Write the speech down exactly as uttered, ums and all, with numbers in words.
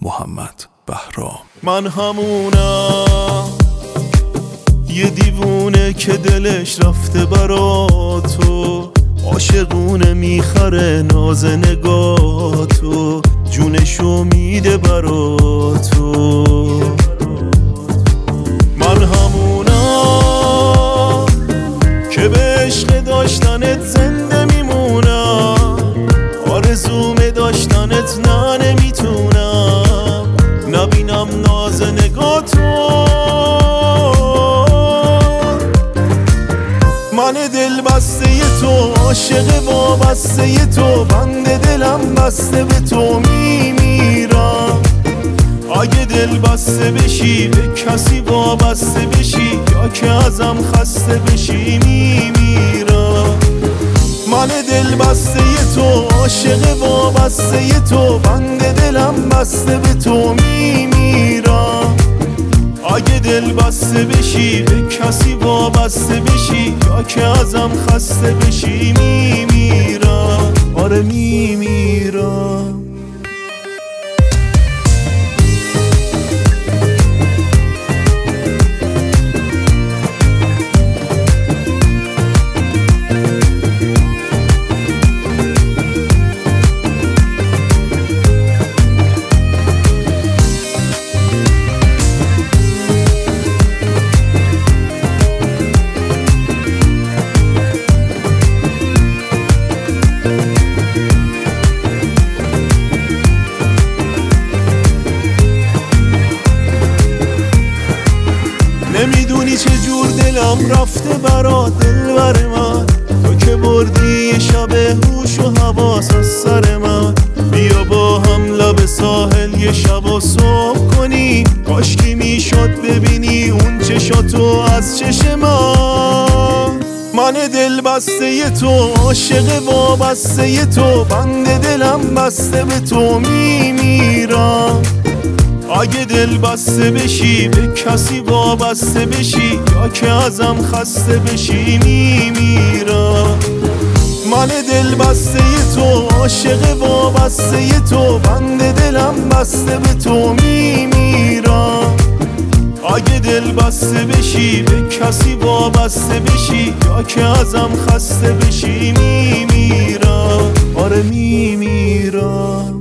محمد بهرام. من همونم، یه دیوونه که دلش رفته برا تو، عاشقونه میخره ناز نگاه تو، جونشو میده برا تو. من همونم که به عشق داشتنت زنده میمونم، آرزوم داشتنت نه نمیتونم نبینم ناز نگاه تو. من دل بسته تو، عاشق وابسته تو، بند دلم بسته به تو میمیرم. اگه دل بسته بشی به کسی وابسته بشی، یا که ازم خسته بشی میمیرم. من دل بسته تو، عاشق وابسته تو، بند دلم بسته به تو میمیرم. اگه دل بسته بشی به کسی وابسته بشی، یا که ازم خسته بشی میمیرم. آره میمیرم. نمیدونی چه جور دلم رفته برا دلبر من، تو که بردی یه شب هوش و حواس از سر من. بیا با هم لب ساحل یه شب و صبح کنی، کاشکی میشد ببینی اون چشاتو از چش من. من دل بسته تو، عاشق وابسته تو، بند دلم بسته به تو میمیرم. اگه دل بسته بشی به کسی وابسته بشی، یا که ازم خسته بشی میمیرم. من دل بسته تو، عاشق وابسته تو، بند دلم بسته به تو میمیرم. اگه دل بسته بشی به کسی وابسته بشی، یا که ازم خسته بشی میمیرم. آره میمیرم.